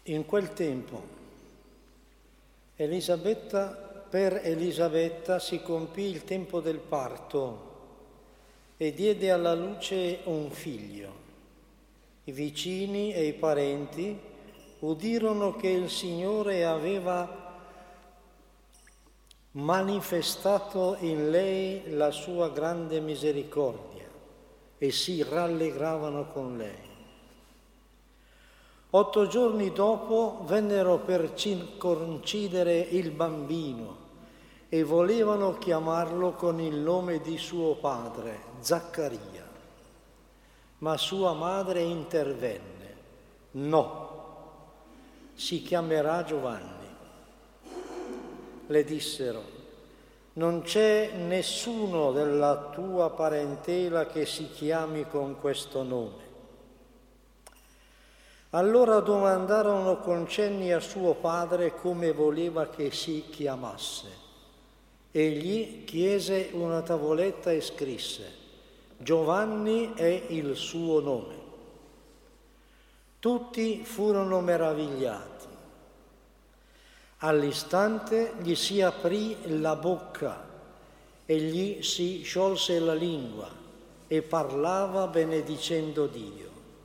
In quel tempo per Elisabetta si compì il tempo del parto e diede alla luce un figlio. I vicini e i parenti udirono che il Signore aveva manifestato in lei la sua grande misericordia e si rallegravano con lei. 8 giorni dopo vennero per circoncidere il bambino e volevano chiamarlo con il nome di suo padre, Zaccaria. Ma sua madre intervenne: no, si chiamerà Giovanni. Le dissero: non c'è nessuno della tua parentela che si chiami con questo nome. Allora domandarono con cenni a suo padre come voleva che si chiamasse. Egli chiese una tavoletta e scrisse: Giovanni è il suo nome. Tutti furono meravigliati. All'istante gli si aprì la bocca e gli si sciolse la lingua e parlava benedicendo Dio.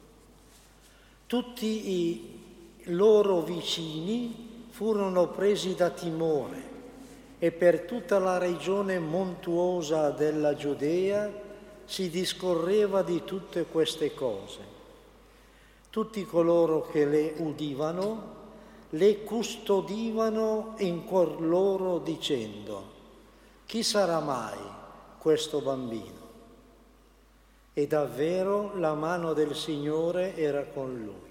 Tutti i loro vicini furono presi da timore e per tutta la regione montuosa della Giudea si discorreva di tutte queste cose. Tutti coloro che le udivano le custodivano in cuor loro dicendo: chi sarà mai questo bambino? E davvero la mano del Signore era con lui.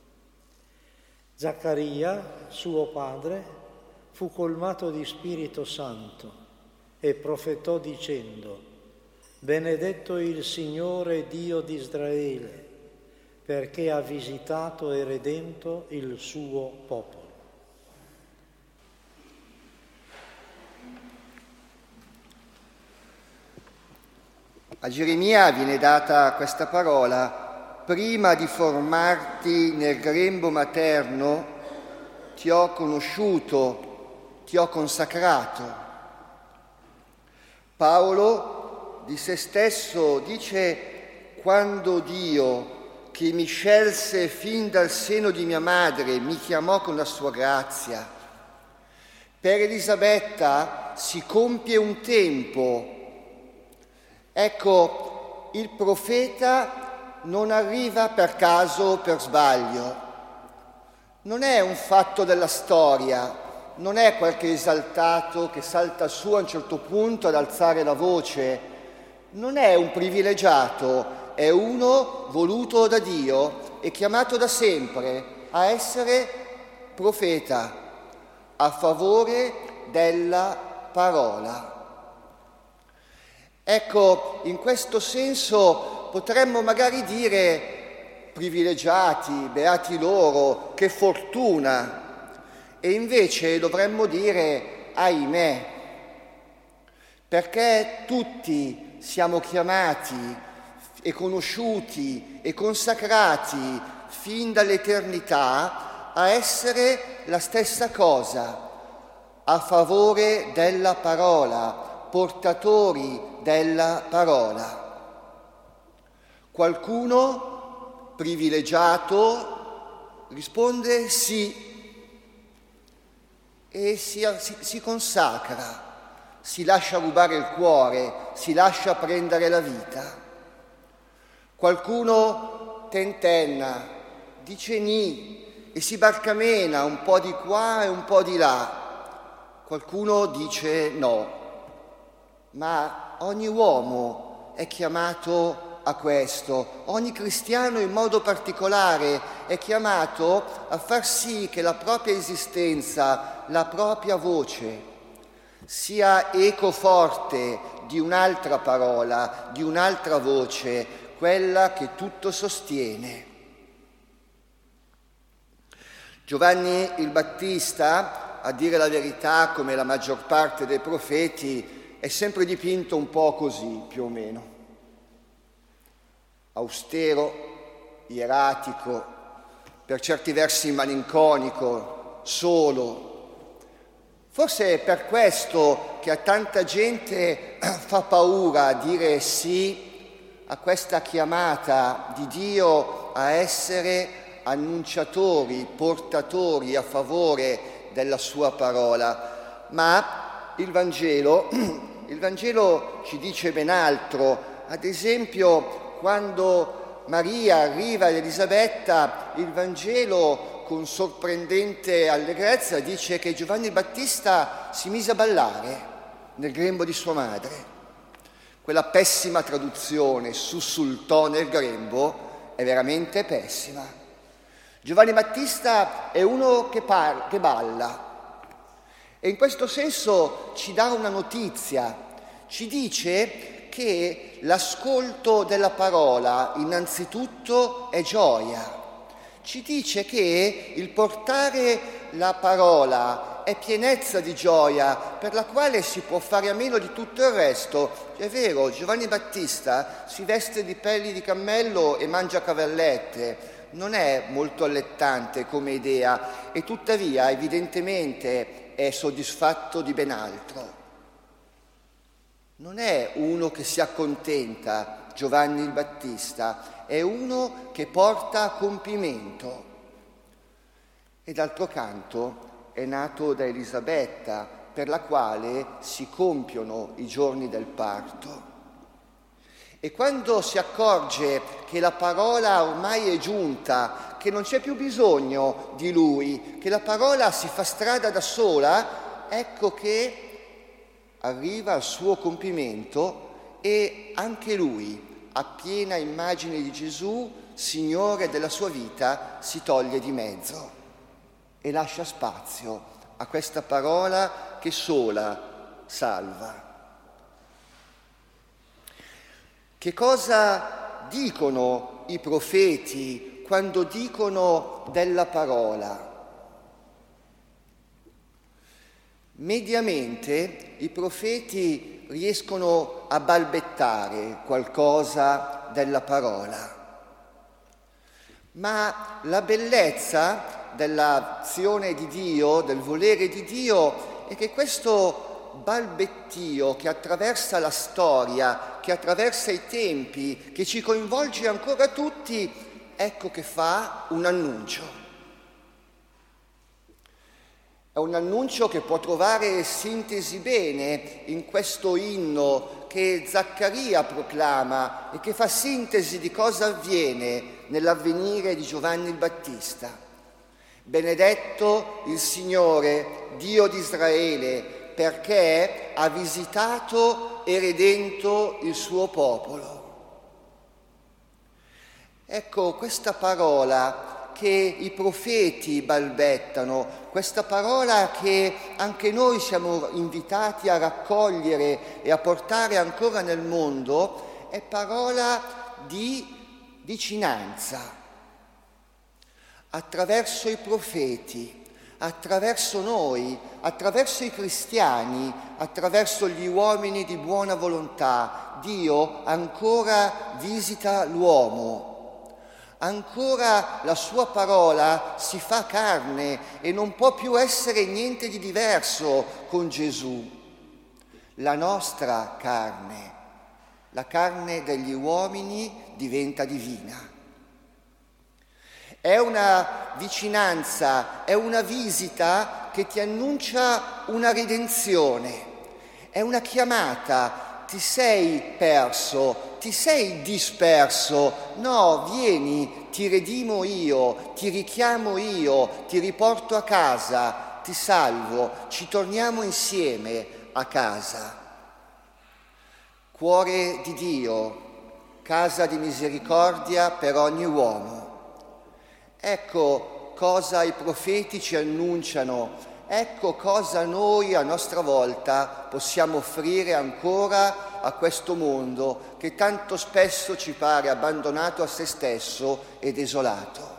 Zaccaria, suo padre, fu colmato di Spirito Santo e profetò dicendo: benedetto il Signore Dio di Israele, perché ha visitato e redento il suo popolo. A Geremia viene data questa parola: prima di formarti nel grembo materno ti ho conosciuto, ti ho consacrato. Paolo di se stesso dice: quando Dio, che mi scelse fin dal seno di mia madre, mi chiamò con la sua grazia. Per Elisabetta si compie un tempo. Ecco, il profeta non arriva per caso o per sbaglio. Non è un fatto della storia, non è qualche esaltato che salta su a un certo punto ad alzare la voce, non è un privilegiato. È uno voluto da Dio e chiamato da sempre a essere profeta a favore della parola. Ecco, in questo senso potremmo magari dire privilegiati, beati loro, che fortuna, e invece dovremmo dire ahimè, perché tutti siamo chiamati e conosciuti e consacrati fin dall'eternità a essere la stessa cosa, a favore della parola, portatori della parola. Qualcuno privilegiato risponde sì e si consacra, si lascia rubare il cuore, si lascia prendere la vita. Qualcuno tentenna, dice ni e si barcamena un po' di qua e un po' di là. Qualcuno dice no, ma ogni uomo è chiamato a questo, ogni cristiano in modo particolare è chiamato a far sì che la propria esistenza, la propria voce sia eco forte di un'altra parola, di un'altra voce, quella che tutto sostiene. Giovanni il Battista, a dire la verità, come la maggior parte dei profeti, è sempre dipinto un po' così, più o meno. Austero, ieratico, per certi versi malinconico, solo. Forse è per questo che a tanta gente fa paura dire sì a questa chiamata di Dio a essere annunciatori, portatori a favore della sua parola. Ma il Vangelo ci dice ben altro. Ad esempio, quando Maria arriva ad Elisabetta, il Vangelo con sorprendente allegrezza dice che Giovanni Battista si mise a ballare nel grembo di sua madre. Quella pessima traduzione, sussultò nel grembo, è veramente pessima. Giovanni Battista è uno che balla e in questo senso ci dà una notizia, ci dice che l'ascolto della parola innanzitutto è gioia. Ci dice che il portare la parola è pienezza di gioia per la quale si può fare a meno di tutto il resto. È vero, Giovanni Battista si veste di pelli di cammello e mangia cavallette, non è molto allettante come idea e tuttavia evidentemente è soddisfatto di ben altro. Non è uno che si accontenta, Giovanni il Battista, è uno che porta a compimento. E d'altro canto è nato da Elisabetta, per la quale si compiono i giorni del parto. E quando si accorge che la parola ormai è giunta, che non c'è più bisogno di lui, che la parola si fa strada da sola, ecco che arriva al suo compimento e anche lui, a piena immagine di Gesù, Signore della sua vita, si toglie di mezzo e lascia spazio a questa parola che sola salva. Che cosa dicono i profeti quando dicono della parola? Mediamente i profeti riescono a balbettare qualcosa della parola, ma la bellezza dell'azione di Dio, del volere di Dio, è che questo balbettio che attraversa la storia, che attraversa i tempi, che ci coinvolge ancora tutti, ecco che fa un annuncio. È un annuncio che può trovare sintesi bene in questo inno che Zaccaria proclama e che fa sintesi di cosa avviene nell'avvenire di Giovanni il Battista. Benedetto il Signore, Dio di Israele, perché ha visitato e redento il suo popolo. Ecco, questa parola che i profeti balbettano, questa parola che anche noi siamo invitati a raccogliere e a portare ancora nel mondo, è parola di vicinanza. Attraverso i profeti, attraverso noi, attraverso i cristiani, attraverso gli uomini di buona volontà, Dio ancora visita l'uomo. Ancora la sua parola si fa carne e non può più essere niente di diverso con Gesù. La nostra carne, la carne degli uomini diventa divina. È una vicinanza, è una visita che ti annuncia una redenzione, è una chiamata, ti sei perso, ti sei disperso, no, vieni, ti redimo io, ti richiamo io, ti riporto a casa, ti salvo, ci torniamo insieme a casa. Cuore di Dio, casa di misericordia per ogni uomo. Ecco cosa i profeti ci annunciano, ecco cosa noi a nostra volta possiamo offrire ancora a questo mondo che tanto spesso ci pare abbandonato a se stesso e desolato.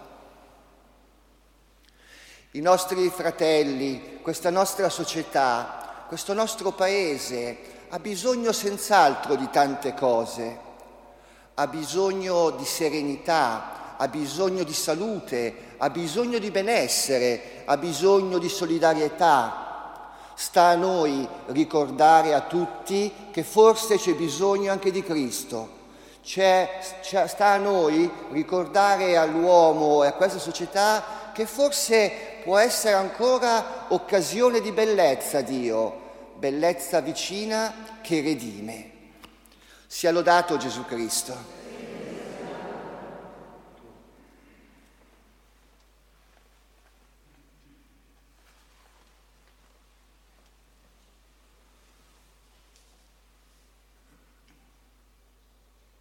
I nostri fratelli, questa nostra società, questo nostro paese ha bisogno senz'altro di tante cose, ha bisogno di serenità, ha bisogno di salute, ha bisogno di benessere, ha bisogno di solidarietà. Sta a noi ricordare a tutti che forse c'è bisogno anche di Cristo. Sta a noi ricordare all'uomo e a questa società che forse può essere ancora occasione di bellezza Dio, bellezza vicina che redime. Sia lodato Gesù Cristo.